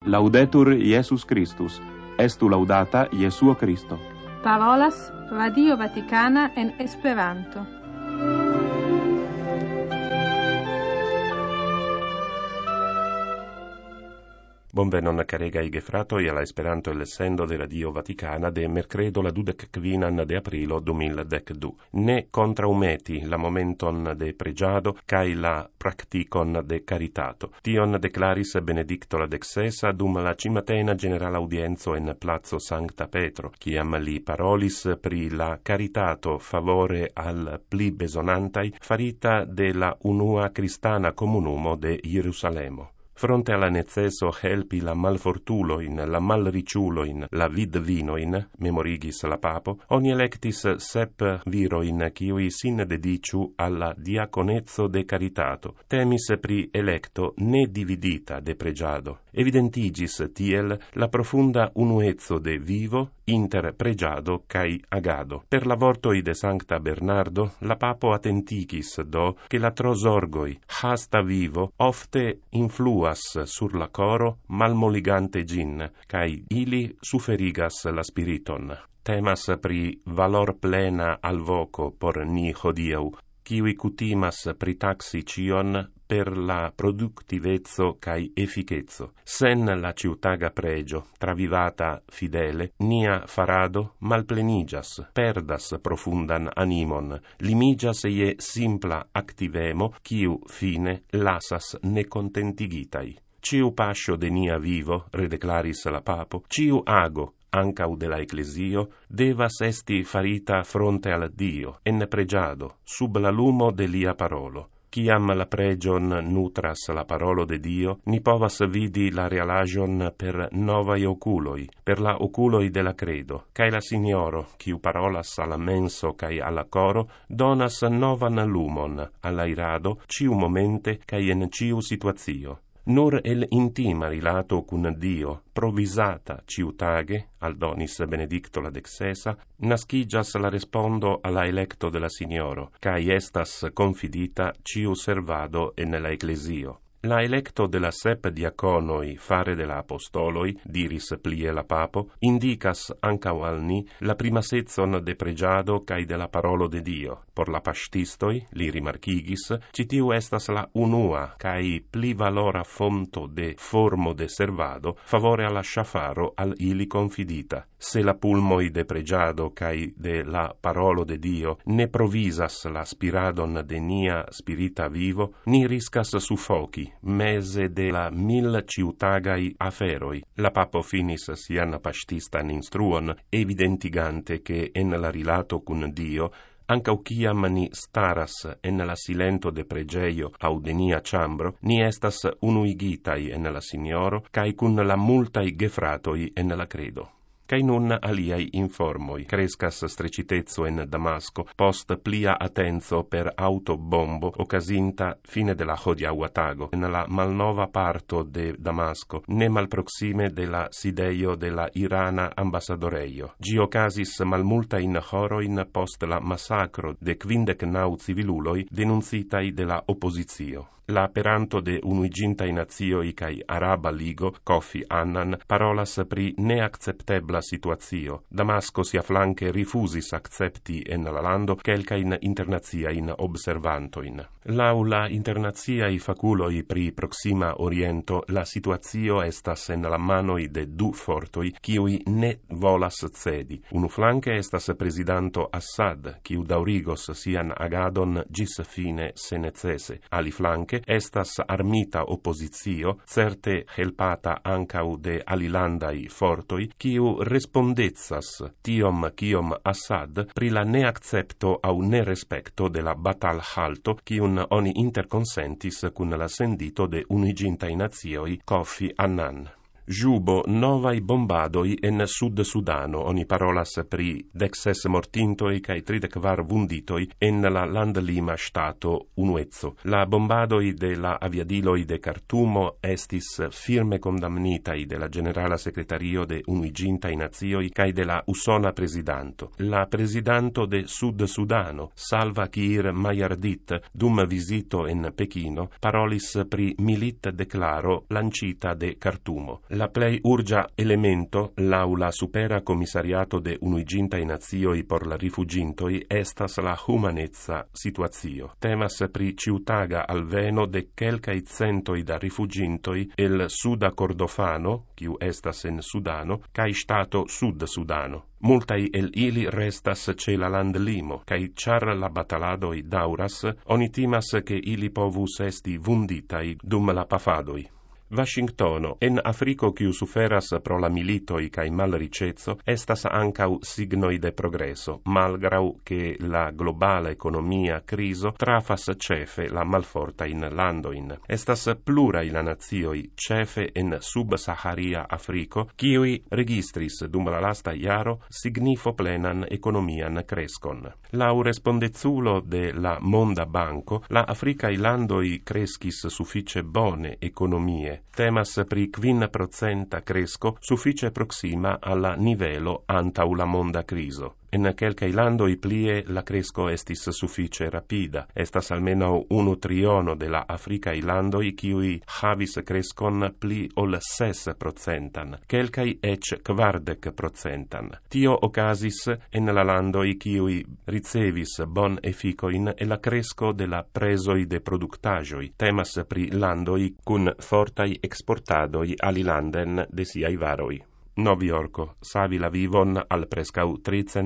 Laudetur Jesus Christus. Estu laudata Jesuo Christo. Parolas Radio Vaticana en Esperanto. Bonvenon caregaj gefratoj alla Esperanto el sendo de Radio Vaticana de mercredo la 25 de aprilo 2012. Ne contraumeti la momenton de pregiado cae la practicon de caritato. Tion declaris Benedicto la XVI dum la cimatena general audienzo en Plazo Sancta Petro, ciam li parolis pri la caritato favore al pli besonantai farita de la unua cristana comunumo de Jerusalemo. Fronte alla necesso helpi la malfortuloin, la malriciuloin, la vidvinoin, memorigis la papo, oni electis 7 viroin kiui sin dediciu alla diaconezzo de caritato. Temis pri electo ne dividita de pregiado. Evidentigis tiel la profunda unuezzo de vivo inter pregiado cae agado. Per la vortoi de Sancta Bernardo, la papo attentigis do che la trosorgoi hasta vivo ofte influas sur la coro malmoligante gin, cae ili suferigas la spiriton. Temas pri valor plena al voco por ni hodieu, kiui cutimas pritaxi cion per la productivezzo cae efficezzo. Sen la ciutaga pregio, travivata fidele, nia farado malplenigas, perdas profundan animon, limigas ie simpla activemo, quiu fine lasas necontentigitai. Ciu pascio de nia vivo, redeclaris la papo, ciu ago, ancau de la Ecclesio, devas esti farita fronte al Dio, en pregiado, sub la lumo de lia parolo. Ciam la pregion nutras la parolo de Dio, ni povas vidi la realagion per novai oculoi, per la oculoi de la credo, cae la Signoro, quiu parolas alla menso cae alla coro, donas novan lumon alla irado, ciu momente cae en ciu situatio. Nur el intima rilato cun Dio, provisata ciutage, aldonis Benedicto la XVI, nascigas la respondo alla electo de la Signoro, cae estas confidita ciu servado en la Ecclesio. La electo de la 7 diaconoi fare de la apostoloi, diris plie la papo, indicas ancau al ni la primasezzon de pregiado cae de la parolo de Dio. Por la pastistoi, li rimarchigis, citiu estas la unua cae pli valora fonto de formo de servado favore alla sciafaro al ili confidita. Se la pulmoi de pregiado cae de la parolo de Dio ne provisas la spiradon de nia spirita vivo, ni riscas suffoci, mese de la 1000 ciutagai aferoi. La papo finis sian pastistan instruon, evidentigante che en la rilato cun Dio, ancau ciam ni staras en la silento de pregeio au de nia chambro, ni estas unuigitai en la Signoro, cae cun la multai gefratoi en la credo. Cae nun aliai informoi. Crescas strecitezzo en Damasco, post plia attenzo per autobombo occasinta fine de la hodiaua tago, en la malnova parto de Damasco, ne malproxime de la sideio de la Irana ambassadoreio. Gi occasis malmulta in horoin post la massacro de 59 civiluloi denuncitai de la oppositio. La peranto de Unuigintaj Nacioj kaj Araba Ligo, Kofi Annan, parolas pri neacceptebla situatio. Damasco siaflanke rifusis accepti en la lando kelkajn internaciajn observantojn. Laŭ la internaciaj fakuloj pri Proxima Oriento, la situacio estas en la manoj de du fortoj, kiuj ne volas cedi. Unuflanke estas prezidanto Assad, kiu daŭrigos sian agadon ĝis fine se necese. Aliflanke estas armita oppositio, certe helpata ancau de alilandai fortoi, kiu respondecas tiom kiom Assad pri la neaccepto au nerespecto de la batalhalto kiun oni interconsentis cun la sendito de Unuigintaj Nacioj Kofi Annan. Jubo novai bombadoi en Sud-Sudano, oni parolas pri 16 mortintoi cae 34 vunditoi en la landlima stato Unuezzo. La bombadoi de la aviadiloi de Khartumo estis firme condamnitai de la Generala Secretario de Unuigintaj Nacioj cae de la Usona Presidanto. La Presidanto de Sud-Sudano, Salva Kiir Mayardit, dum visito en Pekino, parolis pri milit declaro lancita de Khartumo. La plei urgia elemento l'aula supera commissariato de unuigintaj nacioj por la rifugintoj estas la humanezza situazio. Temas pri ciutaga alveno de kelkaj centoj da rifugintoj el Suda Kordofano, kiu estas en Sudano, kaj ŝtato Sud-Sudano. Multaj el ili restas ĉe la landlimo, kaj ĉar la bataladoj daŭras, oni timas ke ili povus esti vunditaj dum la pafadoj. Washingtono, en Afriko kiu suferas pro la militoj kaj malriĉeco, estas ankaŭ signoj de progreso, malgraŭ ke la globala ekonomia krizo trafas ĉefe la malfortajn landojn. Estas pluraj la nacioj, ĉefe en subsaharia Afriko, kiuj registris dum la lasta jaro signifoplenan ekonomian kreskon. Laŭ respondeculo de la Monda Banko, la afrikaj landoj kreskis sufiĉe bone ekonomie. Temas pri 5% cresco suffice proxima alla nivelo antau la monda criso. En kelkaj landoj plie la cresco estis sufiĉe rapida. Estas almenaŭ 1/3 de la afrikaj landoj kiuj havis creskon pli ol 6%, kelkaj eĉ 40%. Tio okazis en la landoj kiuj ricevis bon efikojn el la cresco de la prezoj de produktaĵoj. Temas pri landoj kun fortaj eksportadoj alilanden de siaj varoj. Novjorko savi la vivon al prescau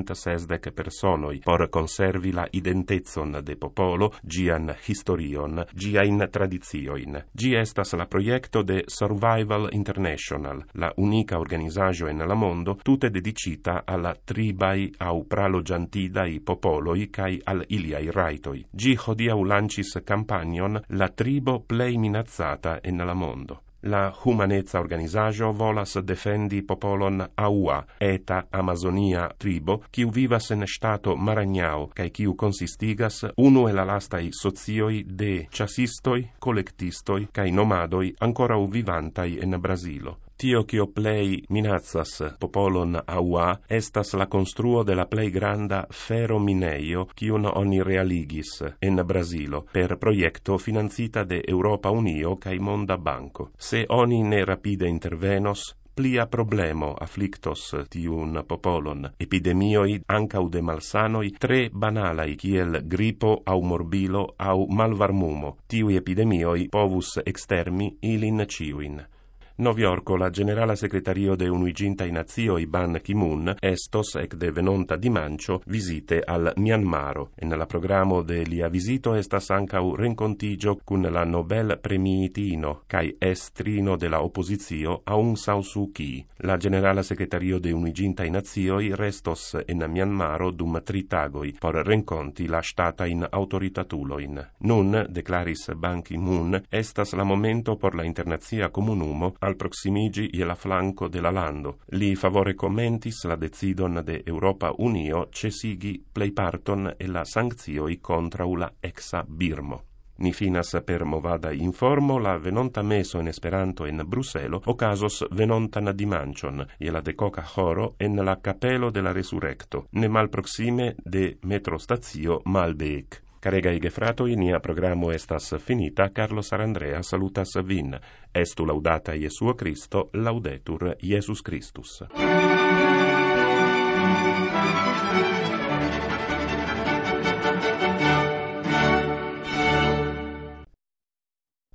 360 personoi por conservi la identezon de popolo, gian historion, giain tradizioin. Gi estas la proiecto de Survival International, la unica organizaĵo en la mondo tute dedicita alla tribai au praloĝantidaj popoloj kaj al iliaj rajtoj. Gi hodiaŭ lancis campagnon La tribo plej minacata en la mondo. La humanezza organizaĵo volas defendi popolon Aua, eta Amazonia tribo, kiu vivas en ŝtato Maranhão kaj kiu konsistigas unu el la lastaj socioj de ĉasistoj, kolektistoj kaj nomadoj ankoraŭ vivantaj en Brazilo. Tio kio plej minacas popolon Aua estas la konstruo de la plej granda ferominejo kiun oni realigis en Brazilo per projekto financita de Eŭropa Unio kaj Monda Banko. Se oni ne rapide intervenos, plia problemo afflictos tiun popolon. Epidemioi ankaŭ de malsanoj tre banalaj kiel gripo aŭ morbilo aŭ malvarmumo. Tiuj epidemioj povus ekstermi ilin ĉiujn. Novjorko la Generala Sekretario de Unuiĝintaj Nacioj Ban Ki-moon estos ekde venonta dimanĉo vizite al Mjanmaro. En la programo de lia vizito estas ankaŭ renkontiĝo kun la Nobel-premiitino kaj estrino de la opozicio Aung San Suu Kyi. La Generala Sekretario de Unuiĝintaj Nacioj restos en Mjanmaro dum 3 tagoj por renkonti la ŝtatajn aŭtoritatulojn. Nun, deklaris Ban Ki-moon, estas la momento por la internacia komunumo al proximigi je la flanco de la lando. Li favore commentis la decidon de Europa Unio cesigi plejparton e la sankcioj kontraŭ la eksa Birmo. Ni finas per movada informo la venonta meso en Esperanto en Bruselo okazos venontan dimanĉon je la dekoka horo en la kapelo de la Resurekto, ne malproksime de metrostacio Malbec. Caregaj gefratoj, nia programo estas finita. Carlos Arandrea salutas vin. Estu laudata Jesuo Cristo, laudetur Jesus Christus.